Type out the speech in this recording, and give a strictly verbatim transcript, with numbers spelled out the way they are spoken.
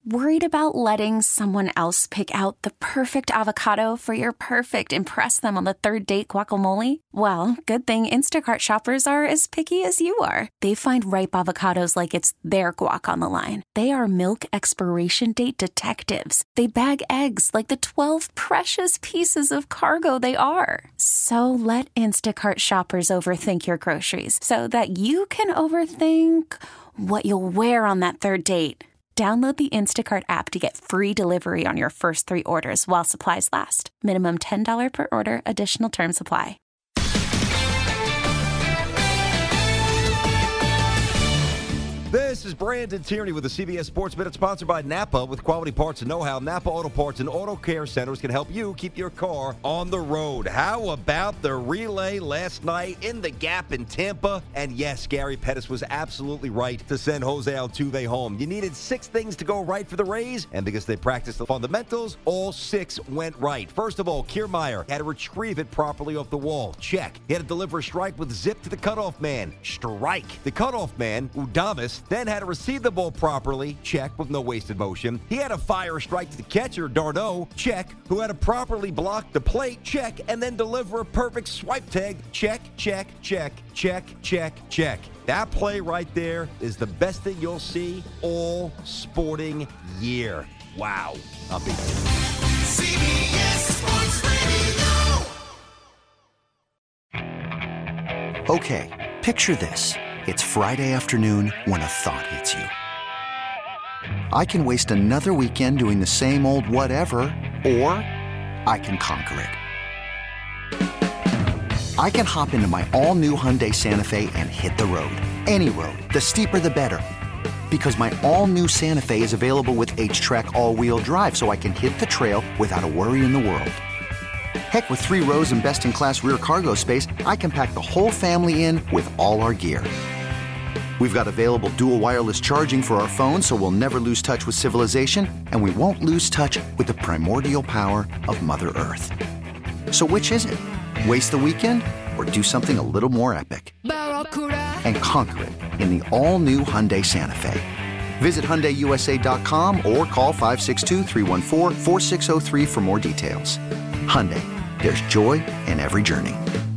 Worried about letting someone else pick out the perfect avocado for your perfect impress them on the third date guacamole? Well, good thing Instacart shoppers are as picky as you are. They find ripe avocados like it's their guac on the line. They are milk expiration date detectives. They bag eggs like the twelve precious pieces of cargo they are. So let Instacart shoppers overthink your groceries so that you can overthink what you'll wear on that third date. Download the Instacart app to get free delivery on your first three orders while supplies last. Minimum ten dollars per order. Additional terms apply. This is Brandon Tierney with the C B S Sports Minute, sponsored by Napa. With quality parts and know-how, Napa Auto Parts and Auto Care Centers can help you keep your car on the road. How about the relay last night in the Gap in Tampa? And yes, Gary Pettis was absolutely right to send Jose Altuve home. You needed six things to go right for the Rays, and because they practiced the fundamentals, all six went right. First of all, Kiermaier had to retrieve it properly off the wall. Check. He had to deliver a strike with zip to the cutoff man. Strike. The cutoff man, Udamas, then had to receive the ball properly, check, with no wasted motion. He had to fire a strike to the catcher, d'Arnaud, check, who had to properly block the plate, check, and then deliver a perfect swipe tag, check, check, check, check, check, check. That play right there is the best thing you'll see all sporting year. Wow. I'll be C B S Sports Radio. Okay, picture this. It's Friday afternoon when a thought hits you. I can waste another weekend doing the same old whatever, or I can conquer it. I can hop into my all-new Hyundai Santa Fe and hit the road. Any road. The steeper, the better. Because my all-new Santa Fe is available with H-Track all-wheel drive, so I can hit the trail without a worry in the world. Heck, with three rows and best-in-class rear cargo space, I can pack the whole family in with all our gear. We've got available dual wireless charging for our phones, so we'll never lose touch with civilization, and we won't lose touch with the primordial power of Mother Earth. So which is it? Waste the weekend or do something a little more epic? And conquer it in the all-new Hyundai Santa Fe. Visit Hyundai U S A dot com or call five six two, three one four, four six zero three for more details. Hyundai, there's joy in every journey.